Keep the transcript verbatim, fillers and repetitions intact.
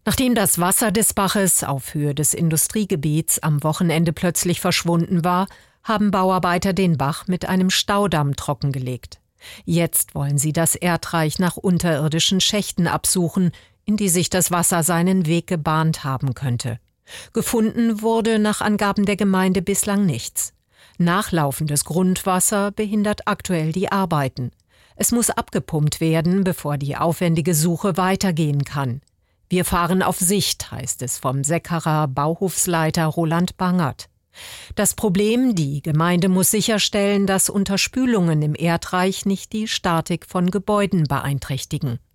Nachdem das Wasser des Baches auf Höhe des Industriegebiets am Wochenende plötzlich verschwunden war, haben Bauarbeiter den Bach mit einem Staudamm trockengelegt. Jetzt wollen sie das Erdreich nach unterirdischen Schächten absuchen, in die sich das Wasser seinen Weg gebahnt haben könnte. Gefunden wurde nach Angaben der Gemeinde bislang nichts. Nachlaufendes Grundwasser behindert aktuell die Arbeiten. Es muss abgepumpt werden, bevor die aufwendige Suche weitergehen kann. Wir fahren auf Sicht, heißt es vom Seckerer Bauhofsleiter Roland Bangert. Das Problem, die Gemeinde muss sicherstellen, dass Unterspülungen im Erdreich nicht die Statik von Gebäuden beeinträchtigen.